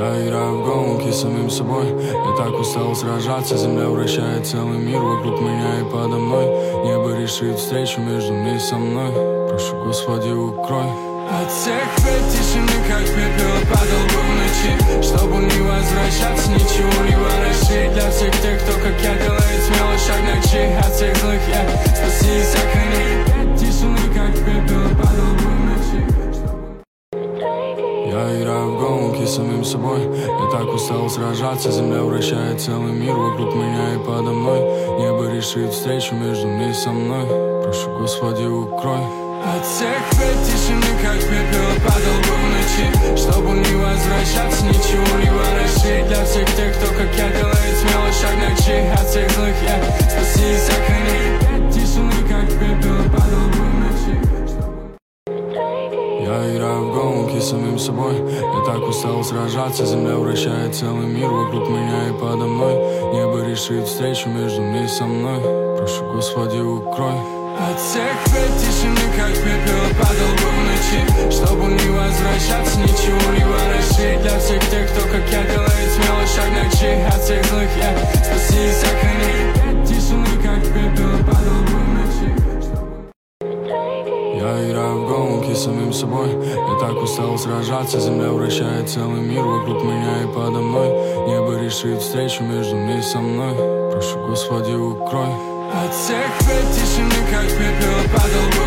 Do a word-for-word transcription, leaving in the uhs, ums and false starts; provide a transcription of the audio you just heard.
Я играю в гонки с самим собой. Я так устал сражаться. Земля вращает целый мир вокруг меня и подо мной. Небо решит встречу между мной и со мной. Прошу, Господи, укрой. От всех бед тишины, как пепел, падал бы в ночи, чтобы не возвращаться, ничего не ворошить. Для всех тех, кто, как я, делает смело шаг ночи. От всех злых я спаси и сохрани. Бед тишины, как пепел, падал бы в ночи. Я играю в гонки с самим собой. Я так устал сражаться. Земля вращает целый мир вокруг меня и подо мной. Небо решит встречу между мной и со мной. Прошу, Господи, укрой. От всех бед тишины, как пепел, падал бы в ночи, чтобы не возвращаться, ничего не ворошить. Для всех тех, кто, как я, делает смело шаг ночи. От всех злых я спаси и сохрани. Бед тишины, как пепел, падал бы в ночи. Я играю в гонки с самим собой. Я так устал сражаться. Земля вращает целый мир вокруг меня и подо мной. Небо решит встречу между мной и со мной. Прошу, Господи, укрой. От всех бед тишины, как пепел, падал бы в ночи, чтобы не возвращаться, ничего не ворошить. Для всех тех, кто, как я, делает смело шаг ночи. От всех злых я спаси и сохрани. Бед тишины, как пепел, падал бы в ночи. Я играю в гонки с самим собой. Я так устал сражаться. Земля вращает целый мир вокруг меня и подо мной. Небо решит встречу между мной и со мной. Прошу, Господи, укрой. От всех бед тишины, как пепел, падал бы